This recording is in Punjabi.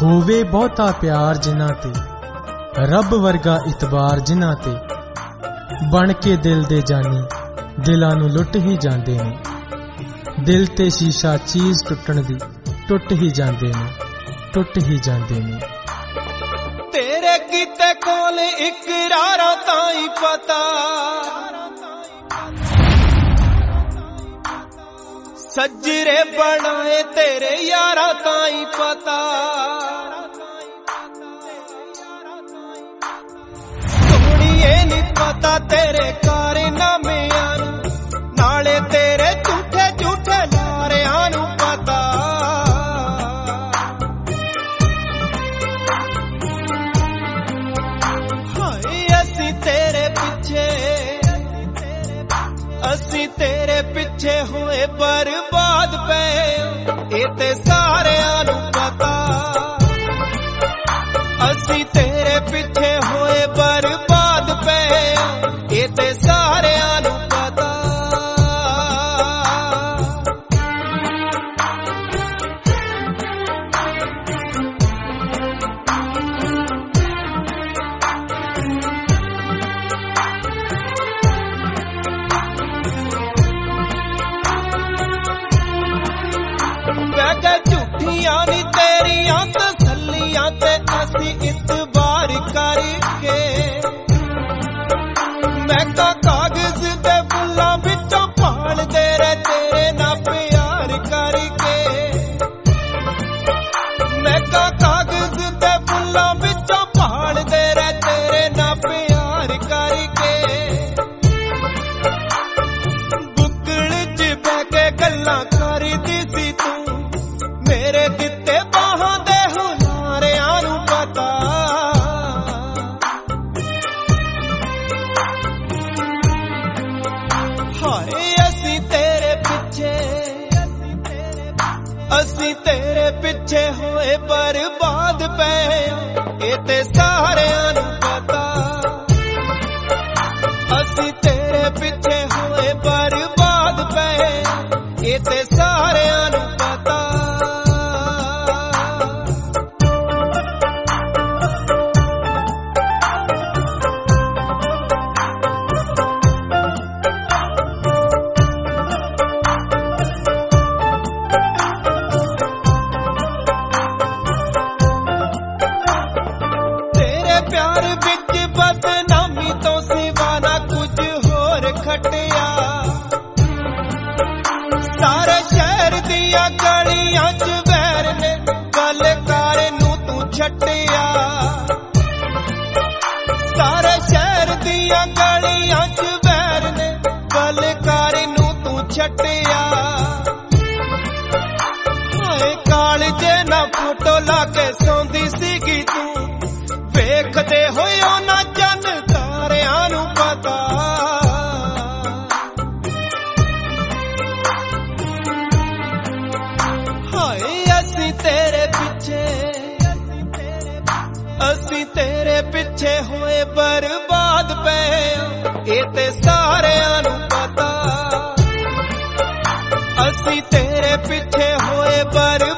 ਹੋਵੇ ਬਹੁਤਾ ਪਿਆਰ ਜਿਨ੍ਹਾਂ ਤੇ, ਰੱਬ ਵਰਗਾ ਇਤਬਾਰ ਜਿਨ੍ਹਾਂ ਤੇ, ਬਣ ਕੇ ਦਿਲ ਦੇ ਜਾਨੀ ਦਿਲਾਂ ਨੂੰ ਲੁੱਟ ਹੀ ਜਾਂਦੇ ਨੇ। ਦਿਲ ਤੇ ਸ਼ੀਸ਼ਾ ਚੀਜ਼ ਟੁੱਟਣ ਦੀ ਟੁੱਟ ਹੀ ਜਾਂਦੇ ਨੇ, ਟੁੱਟ ਹੀ ਜਾਂਦੇ ਨੇ। ਤੇਰੇ ਕੀਤੇ ਕੋਲ ਇਕਰਾਰਾਂ ਤਾਂ ਹੀ ਪਤਾ, ਸੱਜਰੇ ਬਣਾਏ ਤੇਰੇ ਯਾਰਾਂ ਤਾਂ ਹੀ ਪਤਾ। ਸੋਹਣੀਏ ਨੀ ਪਤਾ ਤੇਰੇ ਕਾਰਨਾਮਿਆਂ ਨੂੰ, ਨਾਲੇ ਤੇਰੇ ਝੂਠੇ ਝੂਠੇ ਲਾਰਿਆਂ ਨੂੰ ਪਤਾ। ਹਾਏ ਅਸੀਂ ਤੇਰੇ ਪਿੱਛੇ, ਅਸੀਂ ਤੇਰੇ ਪਿੱਛੇ ਹੋਏ ਬਰਬਾਦ ਪਏ, ਇਹ ਤੇ ਸਾਰਿਆਂ ਨੂੰ ਪਤਾ। ਅਸੀਂ ਤੇਰੇ ਪਿੱਛੇ ਹੋਏ ਬਰਬਾਦ ਪਏ, ਇਹ ਤੇ ਸਾਰਿਆਂ ਨੂੰ ਪਤਾ। ਮੈਂ ਕਿਹਾ ਝੂਠੀਆਂ ਨੀ ਤੇਰੀਆਂ ਤਸੱਲੀਆਂ ਤੇ ਅਸੀਂ ਇਤਬਾਰ ਕਰਕੇ, ਮੈਂ ਤਾਂ ਕਾਗਜ਼ ਦੇ ਫੁੱਲਾਂ ਵਿੱਚੋਂ ਭਾਲਦੇ ਰਹੇ ਤੇਰੇ ਨਾਲ ਪਿਆਰ ਕਰਕੇ। ਮੈਂ ਤਾਂ ਕਾਗਜ਼ ਦੇ ਫੁੱਲਾਂ ਵਿੱਚੋਂ ਭਾਲਦੇ ਰਹੇ ਤੇਰੇ ਨਾਲ ਪਿਆਰ ਕਰਕੇ। ਬੁੱਕਲ 'ਚ ਬਹਿ ਕੇ ਗੱਲਾਂ ਕਰਦੀ ਸੀ ਤੂੰ, ਮੇਰੇ ਦਿੱਤੇ ਬਾਹਾਂ ਦੇ ਹੁਲਾਰਿਆਂ ਨੂੰ ਪਤਾ। ਹਾਏ ਅਸੀਂ ਤੇਰੇ ਪਿੱਛੇ, ਅਸੀਂ ਤੇਰੇ ਪਿੱਛੇ ਹੋਏ ਬਰਬਾਦ ਪਏ, ਇਹ ਤੇ ਸਾਰਿਆਂ ਨੂੰ ਪਤਾ। ਅਸੀਂ ਤੇਰੇ ਪਿੱਛੇ ਹੋਏ ਬਰਬਾਦ ਪਏ, ਇਹ ਤੇ ਸਾਰਿਆਂ ਨੂੰ ਪਤਾ। ਤੇਰੇ ਪਿਆਰ ਵਿੱਚ ਬਦਨਾਮੀ ਤੋਂ ਸਿਵਾ ਨਾ ਕੁਝ ਹੋਰ ਖਟਿਆ, ਸਾਰੇ ਸ਼ਹਿਰ ਦੀਆਂ ਗਲੀਆਂ 'ਚ ਵੈਰ ਨੇ, ਗਲਕਾਰ ਨੂੰ ਤੂੰ ਛੱਡਿਆ। ਸਾਰੇ ਸ਼ਹਿਰ ਦੀਆਂ ਗਲੀਆਂ 'ਚ ਵੈਰ ਨੇ, ਗਲਕਾਰ ਨੂੰ ਤੂੰ ਛੱਡਿਆ। ਹਾਏ ਕਾਲਜੇ ਨਾ ਫੋਟੋ ਲਾ ਕੇ ਸੌਂਦੀ ਸੀਗੀ ਤੂੰ, ਵੇਖਦੇ ਹੋਏ ਉਹਨਾਂ ਚੰਨ ਤਾਰਿਆਂ ਨੂੰ ਪਤਾ। ਹਾਏ ਅਸੀਂ ਤੇਰੇ ਪਿੱਛੇ, ਅਸੀਂ ਤੇਰੇ ਪਿੱਛੇ ਹੋਏ ਬਰਬਾਦ ਪਏ, ਇਹ ਤੇ ਸਾਰਿਆਂ ਨੂੰ ਪਤਾ। ਅਸੀਂ ਤੇਰੇ ਪਿੱਛੇ ਹੋਏ ਬਰਬਾਦ